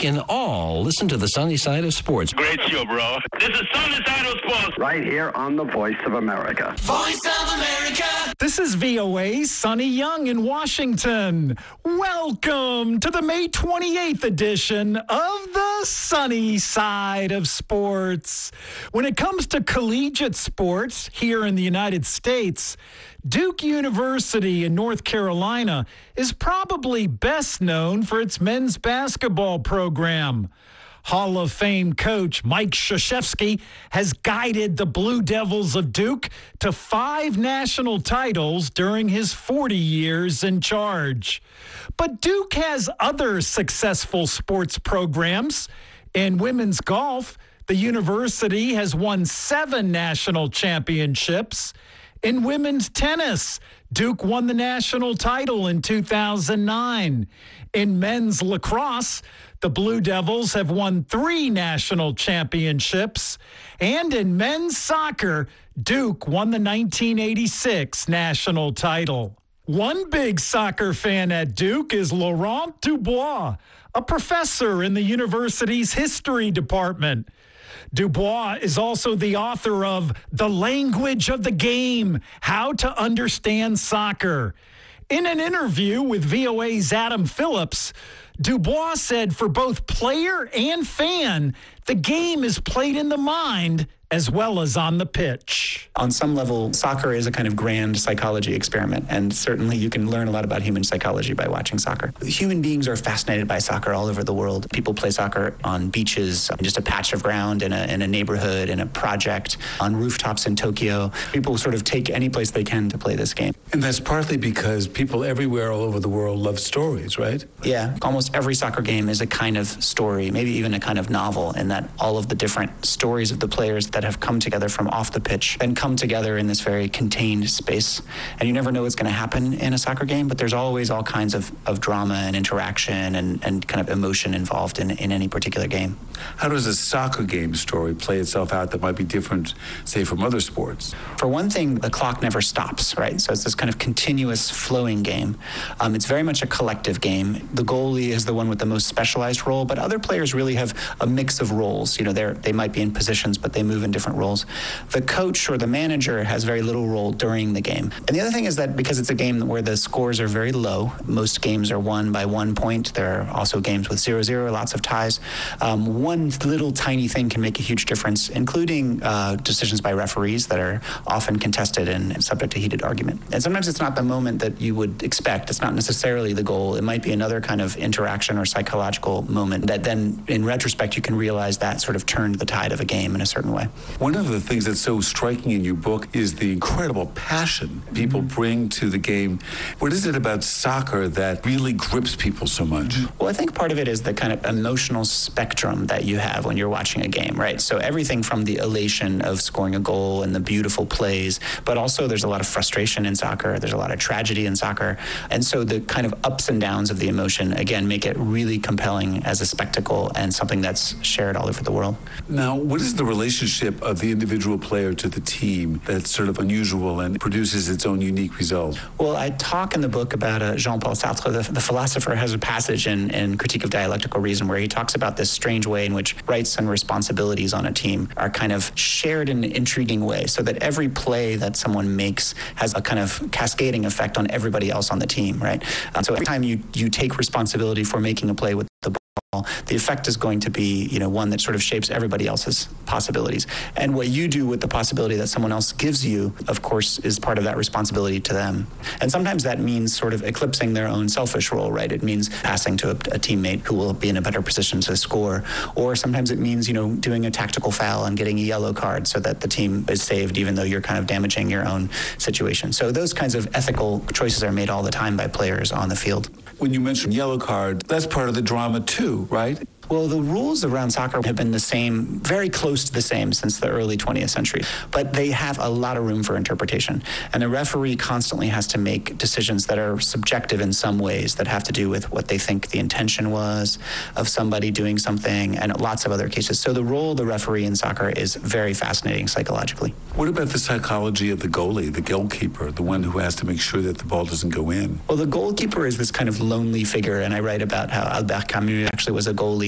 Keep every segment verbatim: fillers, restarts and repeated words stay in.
can all listen to the sunny side of sports. Great show, bro. This is Sunny Side of Sports. Right here on the Voice of America. Voice of America. This is V O A's Sonny Young in Washington. Welcome to the May twenty-eighth edition of the Sunny Side of Sports. When it comes to collegiate sports here in the United States, Duke University in North Carolina is probably best known for its men's basketball program. Hall of Fame coach Mike Krzyzewski has guided the Blue Devils of Duke to five national titles during his forty years in charge. But Duke has other successful sports programs. In women's golf, the university has won seven national championships. In women's tennis, Duke won the national title in two thousand nine. In men's lacrosse, the Blue Devils have won three national championships. And in men's soccer, Duke won the nineteen eighty-six national title. One big soccer fan at Duke is Laurent Dubois, a professor in the university's history department. Dubois is also the author of The Language of the Game, How to Understand Soccer. In an interview with V O A's Adam Phillips, Dubois said for both player and fan, the game is played in the mind as well as on the pitch. On some level, soccer is a kind of grand psychology experiment, and certainly you can learn a lot about human psychology by watching soccer. Human beings are fascinated by soccer all over the world. People play soccer on beaches, just a patch of ground in a, in a neighborhood, in a project, on rooftops in Tokyo. People sort of take any place they can to play this game. And that's partly because people everywhere all over the world love stories, right? Yeah, almost every soccer game is a kind of story, maybe even a kind of novel, in that all of the different stories of the players that have come together from off the pitch and come together in this very contained space. And you never know what's going to happen in a soccer game, but there's always all kinds of, of drama and interaction and, and kind of emotion involved in, in any particular game. How does a soccer game story play itself out that might be different, say, from other sports? For one thing, the clock never stops, right? So it's this kind of continuous flowing game. Um, it's very much a collective game. The goalie is the one with the most specialized role, but other players really have a mix of roles. You know, they're, they might be in positions, but they move in different roles. The coach or the manager has very little role during the game. And the other thing is that because it's a game where the scores are very low, most games are won by one point. There are also games with zero zero, lots of ties. Um, one little tiny thing can make a huge difference, including uh, decisions by referees that are often contested and subject to heated argument. And sometimes it's not the moment that you would expect. It's not necessarily the goal. It might be another kind of interaction or psychological moment that then, in retrospect, you can realize that sort of turned the tide of a game in a certain way. One of the things that's so striking in your book is the incredible passion people mm-hmm. bring to the game. What is it about soccer that really grips people so much? Well, I think part of it is the kind of emotional spectrum that you have when you're watching a game, right? So everything from the elation of scoring a goal and the beautiful plays, but also there's a lot of frustration in soccer. There's a lot of tragedy in soccer. And so the kind of ups and downs of the emotion, again, make it really compelling as a spectacle and something that's shared all over the world. Now, what is the relationship of the individual player to the team that's sort of unusual and produces its own unique result? Well, I talk in the book about uh, Jean-Paul Sartre, the, the philosopher, has a passage in, in Critique of Dialectical Reason where he talks about this strange way in which rights and responsibilities on a team are kind of shared in an intriguing way, so that every play that someone makes has a kind of cascading effect on everybody else on the team, right? Um, so every time you, you take responsibility for making a play with the ball, the effect is going to be, you know, one that sort of shapes everybody else's possibilities. And what you do with the possibility that someone else gives you, of course, is part of that responsibility to them. And sometimes that means sort of eclipsing their own selfish role, right? It means passing to a, a teammate who will be in a better position to score. Or sometimes it means, you know, doing a tactical foul and getting a yellow card so that the team is saved, even though you're kind of damaging your own situation. So those kinds of ethical choices are made all the time by players on the field. When you mention yellow card, that's part of the drama too, right? Well, the rules around soccer have been the same, very close to the same since the early twentieth century, but they have a lot of room for interpretation. And the referee constantly has to make decisions that are subjective in some ways, that have to do with what they think the intention was of somebody doing something, and lots of other cases. So the role of the referee in soccer is very fascinating psychologically. What about the psychology of the goalie, the goalkeeper, the one who has to make sure that the ball doesn't go in? Well, the goalkeeper is this kind of lonely figure, and I write about how Albert Camus actually was a goalie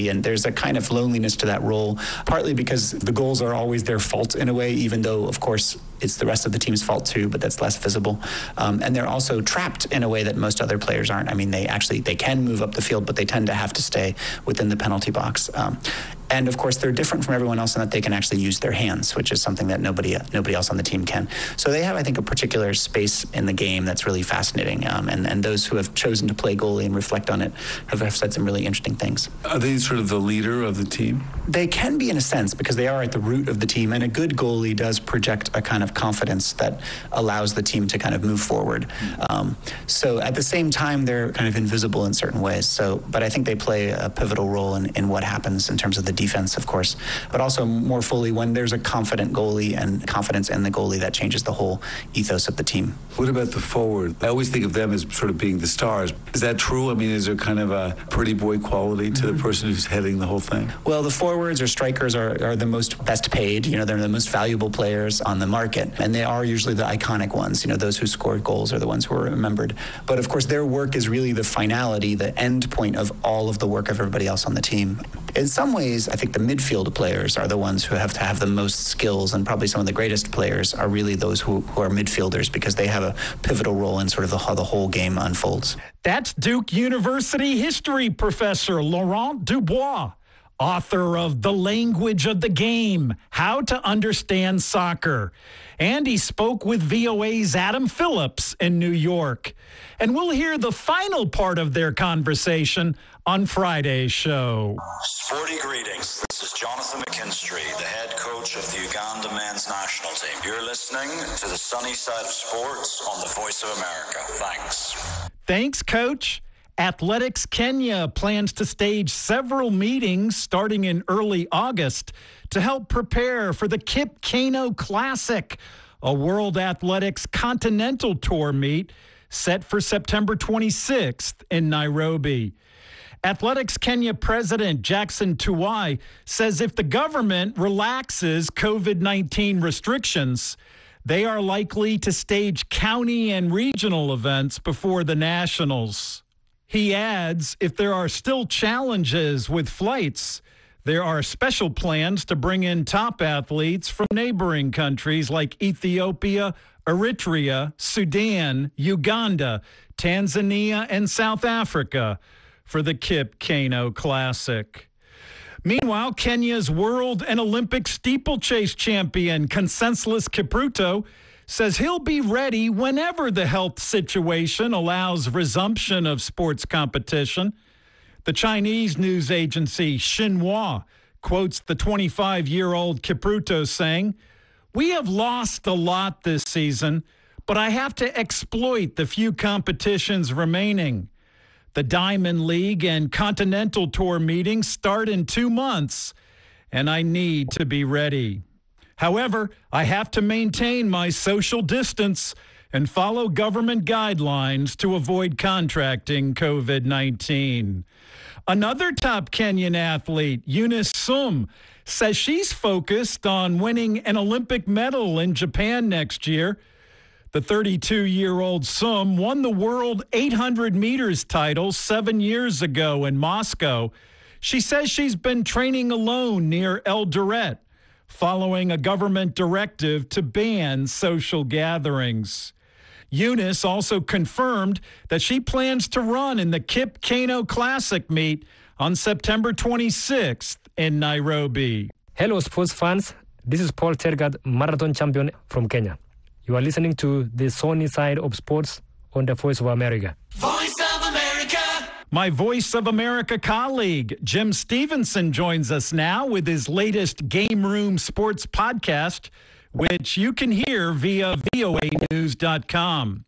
penalty, and there's a kind of loneliness to that role, partly because the goals are always their fault in a way, even though, of course, it's the rest of the team's fault too, but that's less visible. Um, and they're also trapped in a way that most other players aren't. I mean, they actually, they can move up the field, but they tend to have to stay within the penalty box. Um, And of course, they're different from everyone else in that they can actually use their hands, which is something that nobody nobody else on the team can. So they have, I think, a particular space in the game that's really fascinating. Um, and, and those who have chosen to play goalie and reflect on it have, have said some really interesting things. Are they sort of the leader of the team? They can be in a sense because they are at the root of the team. And a good goalie does project a kind of confidence that allows the team to kind of move forward. Um, so at the same time, they're kind of invisible in certain ways. So, but I think they play a pivotal role in, in what happens in terms of the defense, of course, but also more fully when there's a confident goalie and confidence in the goalie, that changes the whole ethos of the team. What about the forward? I always think of them as sort of being the stars. Is that true? I mean, is there kind of a pretty boy quality to the person who's heading the whole thing? Well, the forwards or strikers are, are the most best paid. You know, they're the most valuable players on the market, and they are usually the iconic ones. You know, those who scored goals are the ones who are remembered. But of course, their work is really the finality, the end point of all of the work of everybody else on the team. In some ways, I think the midfield players are the ones who have to have the most skills, and probably some of the greatest players are really those who, who are midfielders, because they have a pivotal role in sort of the, how the whole game unfolds. That's Duke University history professor Laurent Dubois, author of The Language of the Game, How to Understand Soccer. And he spoke with V O A's Adam Phillips in New York. And we'll hear the final part of their conversation on Friday's show. Sporty greetings. This is Jonathan McKinstry, the head coach of the Uganda men's national team. You're listening to the Sunny Side of Sports on the Voice of America. Thanks. Thanks, Coach. Athletics Kenya plans to stage several meetings starting in early August to help prepare for the Kip Keino Classic, a World Athletics Continental Tour meet set for September twenty-sixth in Nairobi. Athletics Kenya President Jackson Tuwai says if the government relaxes COVID nineteen restrictions, they are likely to stage county and regional events before the nationals. He adds, if there are still challenges with flights, there are special plans to bring in top athletes from neighboring countries like Ethiopia, Eritrea, Sudan, Uganda, Tanzania, and South Africa for the Kip Keino Classic. Meanwhile, Kenya's world and Olympic steeplechase champion Conseslus Kipruto says he'll be ready whenever the health situation allows resumption of sports competition. The Chinese news agency Xinhua quotes the twenty-five-year-old Kipruto saying, "We have lost a lot this season, but I have to exploit the few competitions remaining. The Diamond League and Continental Tour meetings start in two months, and I need to be ready. However, I have to maintain my social distance and follow government guidelines to avoid contracting COVID nineteen. Another top Kenyan athlete, Eunice Sum, says she's focused on winning an Olympic medal in Japan next year. The thirty-two-year-old Sum won the world eight hundred meters title seven years ago in Moscow. She says she's been training alone near Eldoret, following a government directive to ban social gatherings. Eunice also confirmed that she plans to run in the Kip Keino Classic meet on September twenty-sixth in Nairobi. Hello, sports fans. This is Paul Tergat, marathon champion from Kenya. You are listening to the Sunny Side of Sports on the Voice of America. Voice of America! My Voice of America colleague, Jim Stevenson, joins us now with his latest Game Room Sports podcast, which you can hear via V O A news dot com.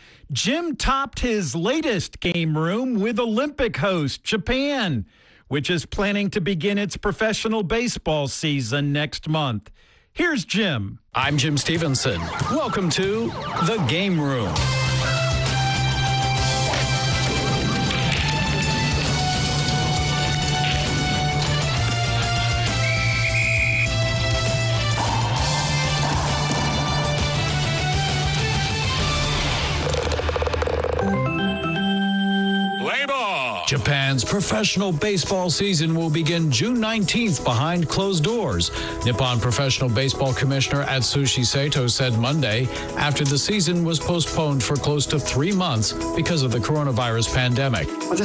Jim topped his latest Game Room with Olympic host Japan, which is planning to begin its professional baseball season next month. Here's Jim. I'm Jim Stevenson. Welcome to The Game Room. Play ball. Japan's professional baseball season will begin June nineteenth behind closed doors. Nippon Professional Baseball Commissioner Atsushi Sato said Monday after the season was postponed for close to three months because of the coronavirus pandemic.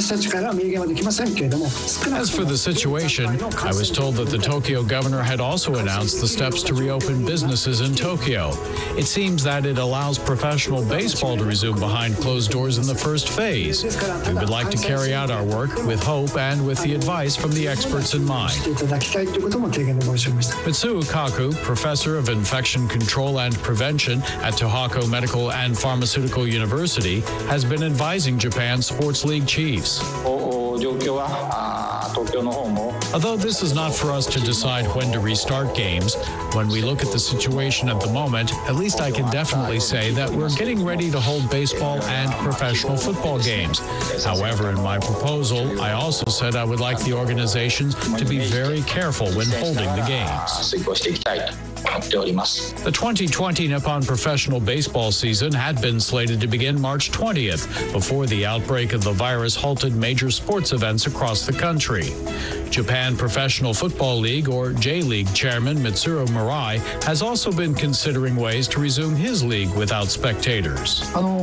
As for the situation, I was told that the Tokyo governor had also announced the steps to reopen businesses in Tokyo. It seems that it allows professional baseball to resume behind closed doors in the first phase. We would like to carry out our work with hope and with the advice from the experts in mind. Mitsuo Kaku, professor of infection control and prevention at Tohoku Medical and Pharmaceutical University, has been advising Japan's sports league chiefs. Although this is not for us to decide when to restart games, when we look at the situation at the moment, at least I can definitely say that we're getting ready to hold baseball and professional football games. However, in my proposal, I also said I would like the organizations to be very careful when holding the games. The twenty twenty Nippon professional baseball season had been slated to begin March twentieth before the outbreak of the virus halted major sports events across the country. Japan Professional Football League, or J-League chairman Mitsuru Murai, has also been considering ways to resume his league without spectators.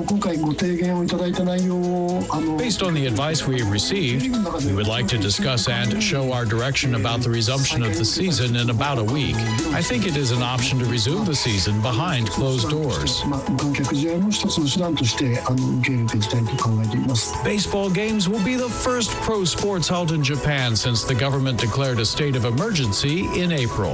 Based on the advice we have received, we would like to discuss and show our direction about the resumption of the season in about a week. I think it is an option to resume the season behind closed doors. Baseball games will be the first pro sports held in Japan since the government declared a state of emergency in April.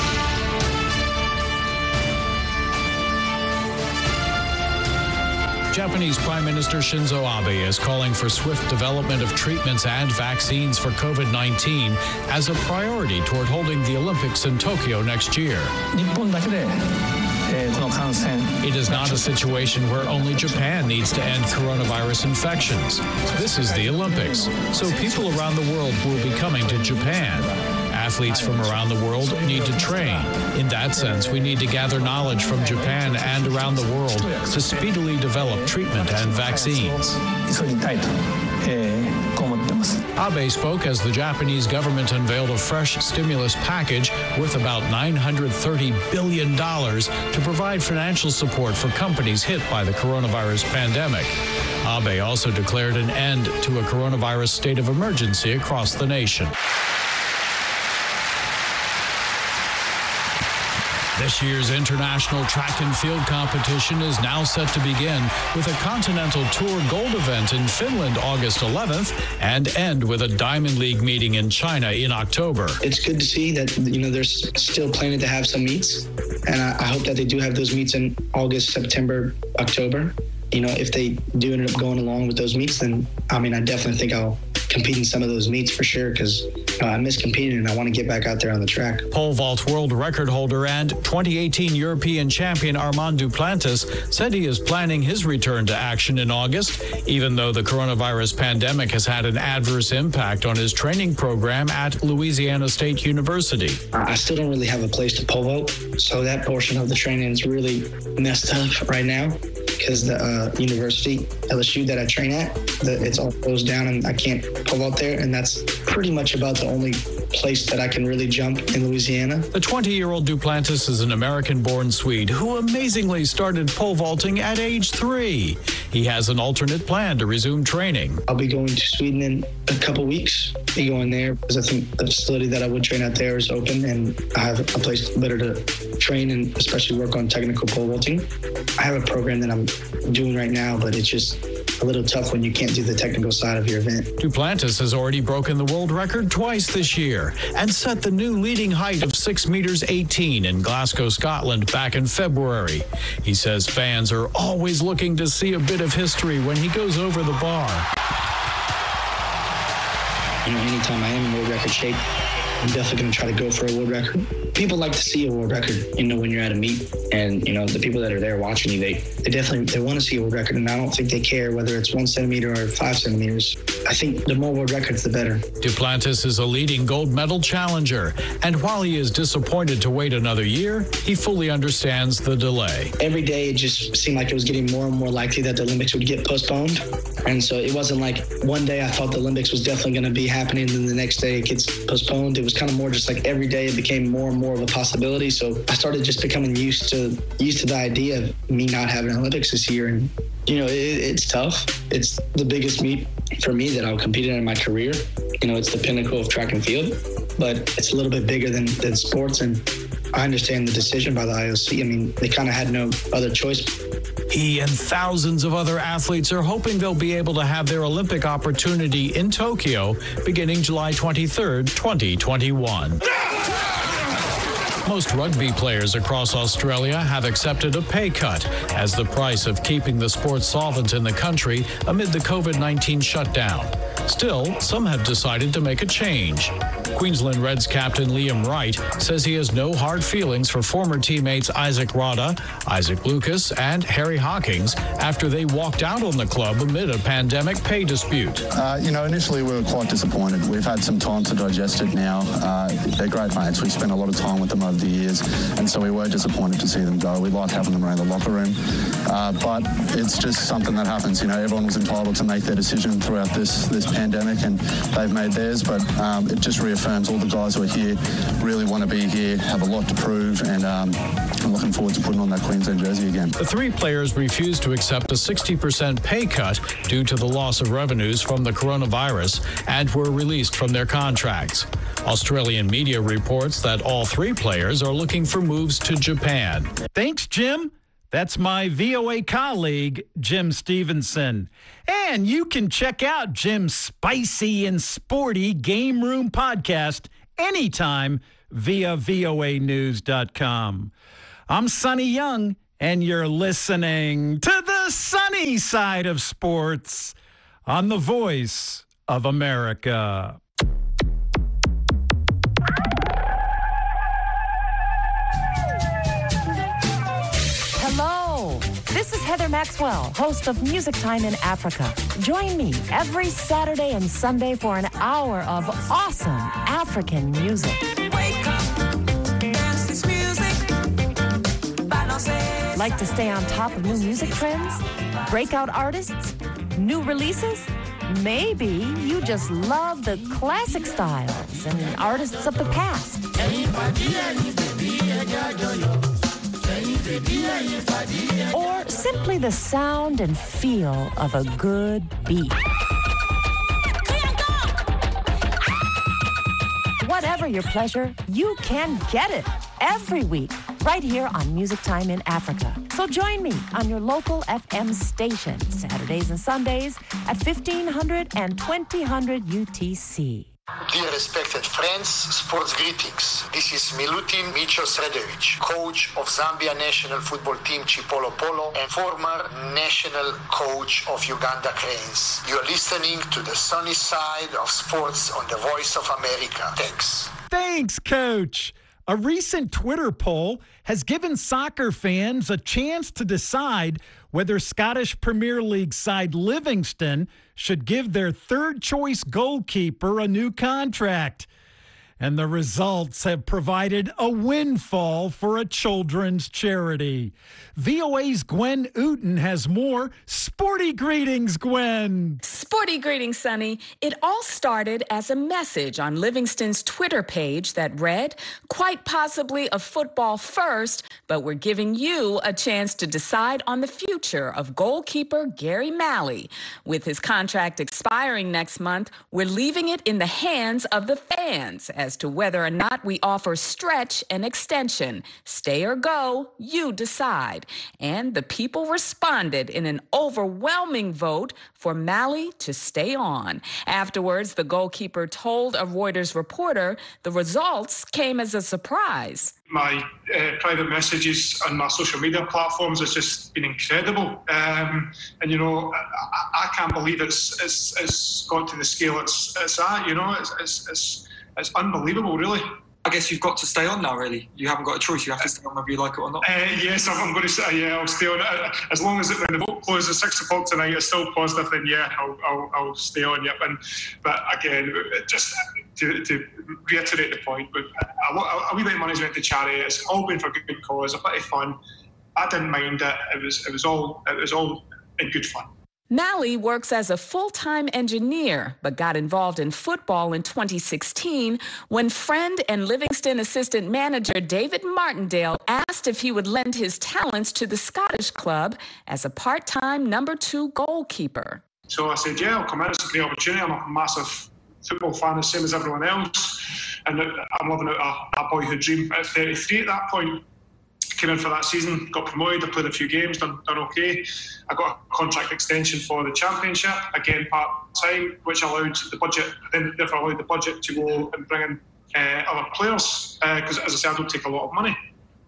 Japanese Prime Minister Shinzo Abe is calling for swift development of treatments and vaccines for COVID nineteen as a priority toward holding the Olympics in Tokyo next year. It is not a situation where only Japan needs to end coronavirus infections. This is the Olympics, so people around the world will be coming to Japan. Athletes from around the world need to train. In that sense, we need to gather knowledge from Japan and around the world to speedily develop treatment and vaccines. Abe spoke as the Japanese government unveiled a fresh stimulus package worth about nine hundred thirty billion dollars to provide financial support for companies hit by the coronavirus pandemic. Abe also declared an end to a coronavirus state of emergency across the nation. This year's international track and field competition is now set to begin with a Continental Tour Gold event in Finland August eleventh and end with a Diamond League meeting in China in October. It's good to see that, you know, they're still planning to have some meets, and I, I hope that they do have those meets in August, September, October. You know, if they do end up going along with those meets, then, I mean, I definitely think I'll compete in some of those meets for sure, because uh, I miss competing and I want to get back out there on the track. Pole vault world record holder and twenty eighteen European champion Armand Duplantis said he is planning his return to action in August, even though the coronavirus pandemic has had an adverse impact on his training program at Louisiana State University. I still don't really have a place to pole vault, so that portion of the training is really messed up right now, because the uh, university, L S U, that I train at, the, it's all closed down and I can't pole vault there, and that's pretty much about the only place that I can really jump in Louisiana. The twenty-year-old Duplantis is an American-born Swede who amazingly started pole vaulting at age three. He has an alternate plan to resume training. I'll be going to Sweden in a couple weeks. I'll be going there because I think the facility that I would train out there is open, and I have a place better to train and especially work on technical pole vaulting. I have a program that I'm doing right now, but it's just a little tough when you can't do the technical side of your event. Duplantis has already broken the world record twice this year and set the new leading height of six meters eighteen in Glasgow, Scotland back in February. He says fans are always looking to see a bit of history when he goes over the bar. You know, anytime I am in world record shape, I'm definitely going to try to go for a world record. People like to see a world record, you know, when you're at a meet. And, you know, the people that are there watching you, they, they definitely they want to see a world record. And I don't think they care whether it's one centimeter or five centimeters. I think the more world records, the better. Duplantis is a leading gold medal challenger. And while he is disappointed to wait another year, he fully understands the delay. Every day, it just seemed like it was getting more and more likely that the Olympics would get postponed. And so it wasn't like one day I thought the Olympics was definitely going to be happening, and then the next day it gets postponed. It was kind of more just like every day it became more and more of a possibility. So I started just becoming used to used to the idea of me not having Olympics this year. And, you know, it, it's tough. It's the biggest meet for me that I'll compete in in my career. You know, it's the pinnacle of track and field, but it's a little bit bigger than, than sports. And I understand the decision by the I O C. I mean, they kind of had no other choice. He and thousands of other athletes are hoping they'll be able to have their Olympic opportunity in Tokyo beginning July twenty-third, twenty twenty-one. Most rugby players across Australia have accepted a pay cut as the price of keeping the sport solvent in the country amid the COVID nineteen shutdown. Still, some have decided to make a change. Queensland Reds captain Liam Wright says he has no hard feelings for former teammates Isaac Rada, Isaac Lucas, and Harry Hawkins after they walked out on the club amid a pandemic pay dispute. Uh, you know, initially we were quite disappointed. We've had some time to digest it now. Uh, they're great mates. We spent a lot of time with them over the years, and so we were disappointed to see them go. We like having them around the locker room, uh, but it's just something that happens. You know, everyone was entitled to make their decision throughout this this pandemic, and they've made theirs, but um, it just reaffirms all the guys who are here really want to be here, have a lot to prove, and um, I'm looking forward to putting on that Queensland jersey again. The three players refused to accept a sixty percent pay cut due to the loss of revenues from the coronavirus and were released from their contracts. Australian media reports that all three players are looking for moves to Japan. Thanks, Jim. That's my V O A colleague, Jim Stevenson. And you can check out Jim's spicy and sporty Game Room podcast anytime via V O A news dot com. I'm Sonny Young, and you're listening to the sunny side of sports on the Voice of America. Hello, this is Heather Maxwell, host of Music Time in Africa. Join me every Saturday and Sunday for an hour of awesome African music. Wake up, dance this music. Like to stay on top of new music trends? Breakout artists? New releases? Maybe you just love the classic styles and artists of the past. Or simply the sound and feel of a good beat. Whatever your pleasure, you can get it every week right here on Music Time in Africa. So join me on your local F M station, Saturdays and Sundays at fifteen hundred and twenty hundred U T C. Dear respected friends, sports greetings. This is Milutin Micho Sredovic, coach of Zambia national football team Chipolo Polo and former national coach of Uganda Cranes. You are listening to the sunny side of sports on the Voice of America. Thanks. Thanks, Coach. A recent Twitter poll has given soccer fans a chance to decide whether Scottish Premier League side Livingston should give their third-choice goalkeeper a new contract. And the results have provided a windfall for a children's charity. V O A's Gwen Ooten has more. Sporty greetings, Gwen. Sporty greetings, Sonny. It all started as a message on Livingston's Twitter page that read, quite possibly a football first, but we're giving you a chance to decide on the future of goalkeeper Gary Malley. With his contract expiring next month, we're leaving it in the hands of the fans as to whether or not we offer stretch and extension. Stay or go, you decide. And the people responded in an overwhelming vote for Malley to stay on. Afterwards, the goalkeeper told a Reuters reporter the results came as a surprise. My uh, private messages on my social media platforms has just been incredible. Um, and, you know, I, I can't believe it's, it's, it's got to the scale it's, it's at, you know. It's, it's, it's, it's unbelievable, really. I guess you've got to stay on now, really. You haven't got a choice. You have to stay on whether you like it or not. Uh, yes, I'm going to say, yeah, I'll stay on. As long as it, when the vote closes at six o'clock tonight, it's still positive, then yeah, I'll, I'll, I'll stay on, yep. And, but again, just to, to reiterate the point, but a, a, a wee bit of money's went to charity. It's all been for good cause, a bit of fun. I didn't mind it. It was, it was all, it was all in good fun. Mally works as a full-time engineer, but got involved in football in twenty sixteen when friend and Livingston assistant manager David Martindale asked if he would lend his talents to the Scottish club as a part-time number two goalkeeper. So I said, yeah, I'll come in. It's a great opportunity. I'm a massive football fan, the same as everyone else. And I'm living out a, a boyhood dream at thirty-three at that point. Came in for that season, got promoted, I played a few games, done, done okay. I got a contract extension for the championship, again part-time, which allowed the budget, then therefore allowed the budget to go and bring in uh, other players, because uh, as I said, I don't take a lot of money.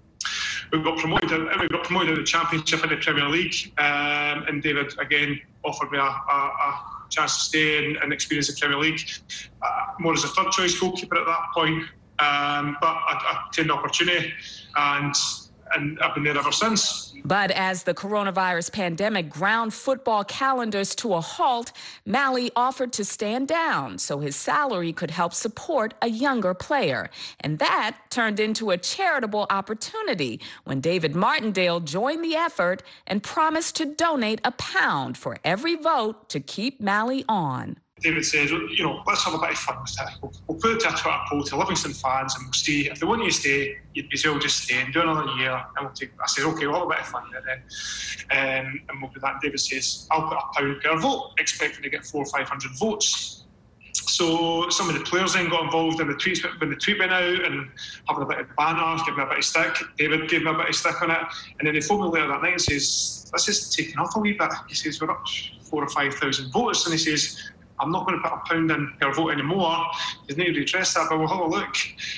We got promoted, we got promoted in the championship in the Premier League, um, and David again offered me a, a, a chance to stay and, and experience the Premier League, uh, more as a third choice goalkeeper at that point, um, but I, I took the opportunity, and and I've been there ever since. But as the coronavirus pandemic ground football calendars to a halt, Mally offered to stand down so his salary could help support a younger player. And that turned into a charitable opportunity when David Martindale joined the effort and promised to donate a pound for every vote to keep Mally on. David says, you know, let's have a bit of fun with it. We'll, we'll put it to a Twitter poll to Livingston fans and we'll see. If they want you to stay, you'd be well just stay and do another year. And we'll take, I said, okay, we'll have a bit of fun there then. Um, and we'll do that. And David says, I'll put a pound per vote, expecting to get four or five hundred votes. So some of the players then got involved in the tweets when the tweet went out and having a bit of banter, giving me a bit of stick. David gave me a bit of stick on it. And then he phoned me later that night and says, this is taking off a wee bit. He says, we're up four or five thousand votes. And he says, I'm not going to put a pound in per vote anymore. There's no need to address that, but we'll have a look.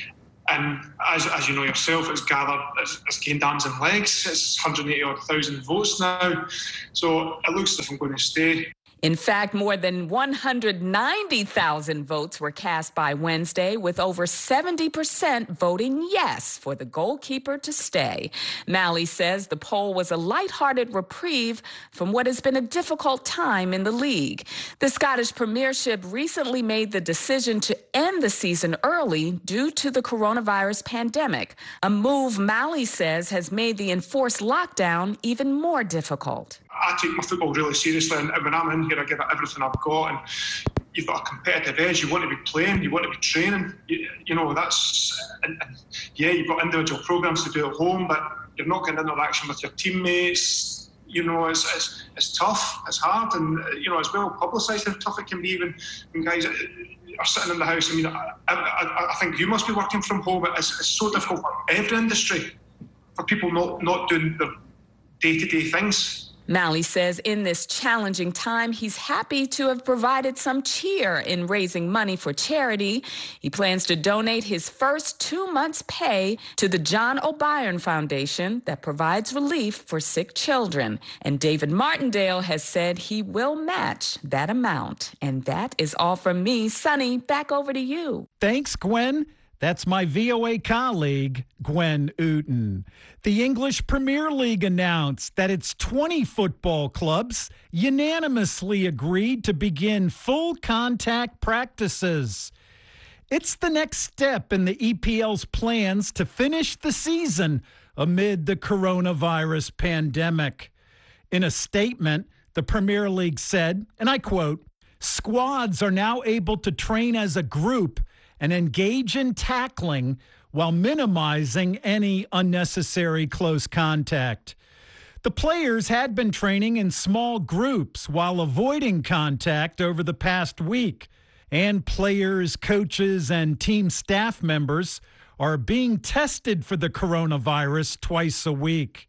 And as, as you know yourself, it's gathered, it's, it's gained arms and legs. It's one hundred eighty odd thousand votes now. So it looks as if I'm going to stay. In fact, more than one hundred ninety thousand votes were cast by Wednesday, with over seventy percent voting yes for the goalkeeper to stay. Mally says the poll was a lighthearted reprieve from what has been a difficult time in the league. The Scottish Premiership recently made the decision to end the season early due to the coronavirus pandemic, a move Mally says has made the enforced lockdown even more difficult. I take my football really seriously, and when I'm in here, I give it everything I've got. And you've got a competitive edge. You want to be playing. You want to be training. You, you know, that's and, and yeah. You've got individual programs to do at home, but you're not getting interaction with your teammates. You know, it's it's, it's tough. It's hard, and you know, it's well publicised how tough it can be. Even when guys are sitting in the house. I mean, I, I, I think you must be working from home. It's, it's so difficult for every industry, for people not not doing their day-to-day things. Mally says in this challenging time, he's happy to have provided some cheer in raising money for charity. He plans to donate his first two months' pay to the John O'Byrne Foundation that provides relief for sick children. And David Martindale has said he will match that amount. And that is all from me. Sonny, back over to you. Thanks, Gwen. That's my V O A colleague, Gwen Ooten. The English Premier League announced that its twenty football clubs unanimously agreed to begin full contact practices. It's the next step in the E P L's plans to finish the season amid the coronavirus pandemic. In a statement, the Premier League said, and I quote, "Squads are now able to train as a group and engage in tackling while minimizing any unnecessary close contact. The players had been training in small groups while avoiding contact over the past week, and players, coaches, and team staff members are being tested for the coronavirus twice a week.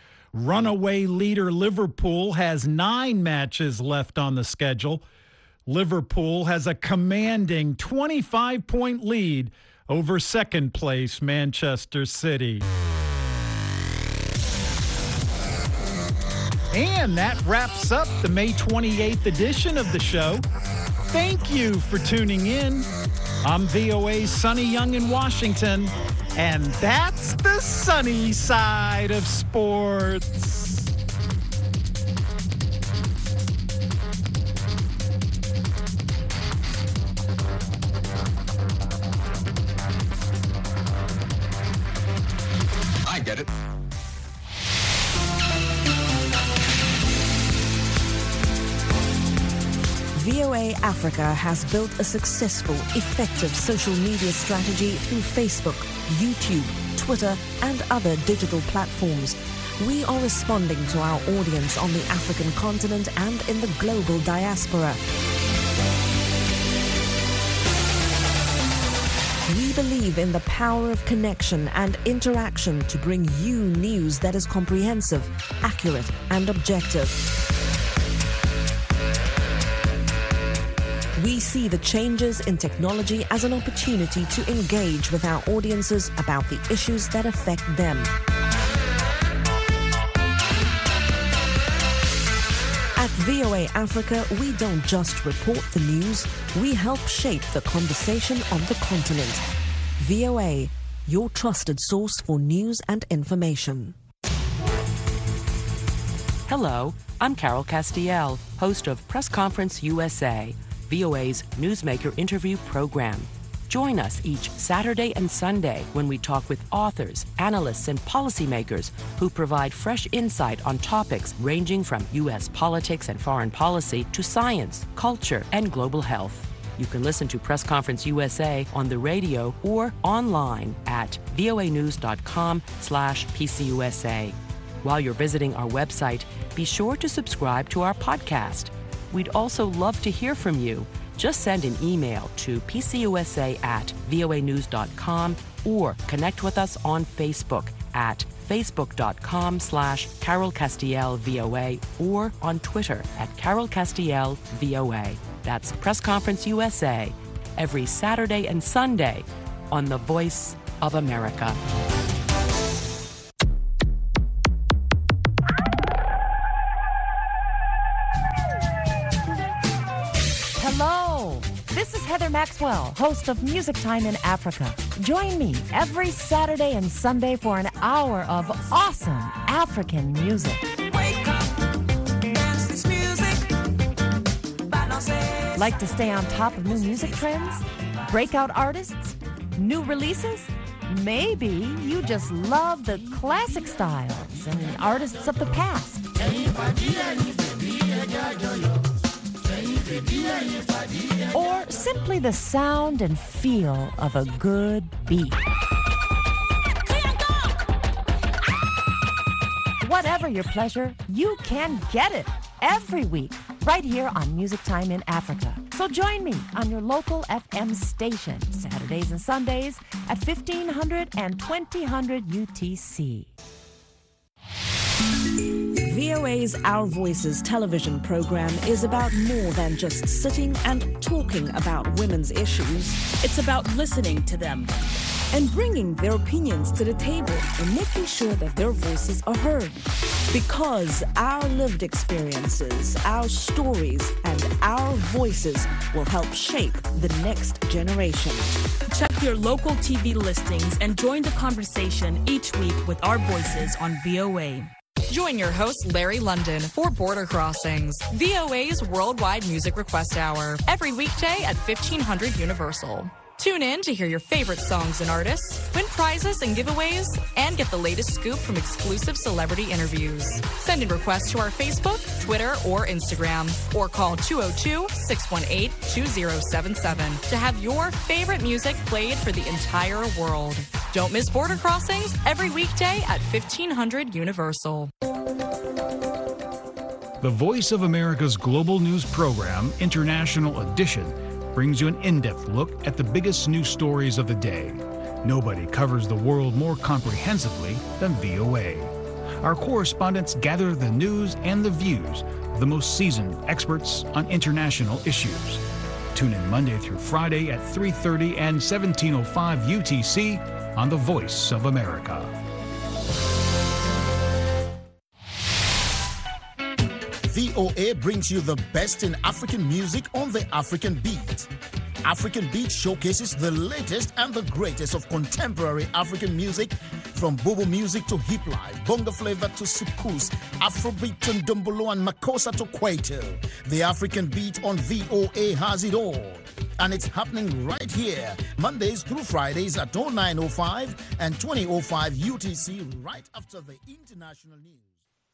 Runaway leader Liverpool has nine matches left on the schedule. Liverpool has a commanding twenty-five point lead over second place Manchester City. And that wraps up the May twenty-eighth edition of the show. Thank you for tuning in. I'm V O A's Sonny Young in Washington, and that's the sunny side of sports. I get it. V O A Africa has built a successful, effective social media strategy through Facebook, YouTube, Twitter, and other digital platforms. We are responding to our audience on the African continent and in the global diaspora. We believe in the power of connection and interaction to bring you news that is comprehensive, accurate, and objective. We see the changes in technology as an opportunity to engage with our audiences about the issues that affect them. At V O A Africa, we don't just report the news, we help shape the conversation on the continent. V O A, your trusted source for news and information. Hello, I'm Carol Castiel, host of Press Conference U S A, V O A's Newsmaker interview program. Join us each Saturday and Sunday when we talk with authors, analysts, and policymakers who provide fresh insight on topics ranging from U S politics and foreign policy to science, culture, and global health. You can listen to Press Conference U S A on the radio or online at voanews.com slash PCUSA. While you're visiting our website, be sure to subscribe to our podcast. We'd also love to hear from you. Just send an email to pcusa at voanews dot com or connect with us on Facebook at facebook.com slash Carol Castiel VOA or on Twitter at Carol Castiel VOA. That's Press Conference U S A every Saturday and Sunday on The Voice of America. Hello, this is Heather Maxwell, host of Music Time in Africa. Join me every Saturday and Sunday for an hour of awesome African music. Wake up, dance this music. Like to stay on top of new music trends? Breakout artists? New releases? Maybe you just love the classic styles and artists of the past. Or simply the sound and feel of a good beat. Whatever your pleasure, you can get it every week right here on Music Time in Africa. So join me on your local F M station Saturdays and Sundays at fifteen hundred and twenty hundred U T C. V O A's Our Voices television program is about more than just sitting and talking about women's issues. It's about listening to them and bringing their opinions to the table and making sure that their voices are heard. Because our lived experiences, our stories, and our voices will help shape the next generation. Check your local T V listings and join the conversation each week with our voices on V O A. Join your host, Larry London, for Border Crossings, V O A's Worldwide Music Request Hour, every weekday at fifteen hundred Universal. Tune in to hear your favorite songs and artists, win prizes and giveaways, and get the latest scoop from exclusive celebrity interviews. Send in requests to our Facebook, Twitter, or Instagram, or call two oh two, six one eight, two oh seven seven to have your favorite music played for the entire world. Don't miss Border Crossings every weekday at fifteen hundred Universal. The Voice of America's global news program, International Edition, brings you an in-depth look at the biggest news stories of the day. Nobody covers the world more comprehensively than V O A. Our correspondents gather the news and the views of the most seasoned experts on international issues. Tune in Monday through Friday at three thirty and seventeen oh five U T C on The Voice of America. V O A brings you the best in African music on the African beat. African Beat showcases the latest and the greatest of contemporary African music, from Bobo music to hip life, bongo flavor to soukous, Afrobeat to Ndombolo and Makossa to Kwaito. The African Beat on V O A has it all. And it's happening right here, Mondays through Fridays at oh nine oh five and twenty oh five U T C, right after the international news.